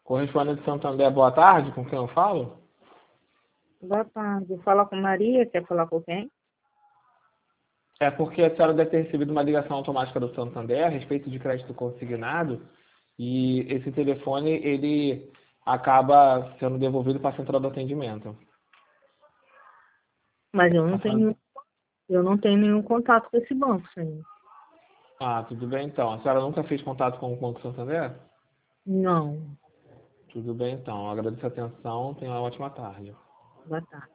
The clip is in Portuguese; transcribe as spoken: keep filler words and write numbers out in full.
Correspondente Santander, boa tarde, com quem eu falo? Boa tarde. Fala com Maria, quer falar com quem? É porque a senhora deve ter recebido uma ligação automática do Santander a respeito de crédito consignado e esse telefone, ele acaba sendo devolvido para a central do atendimento. Mas eu A não senhora- tenho, eu não tenho nenhum contato com esse banco, senhor. Ah, tudo bem então. A senhora nunca fez contato com o Banco Santander? Não. Tudo bem então. Agradeço a atenção. Tenha uma ótima tarde. Boa tarde.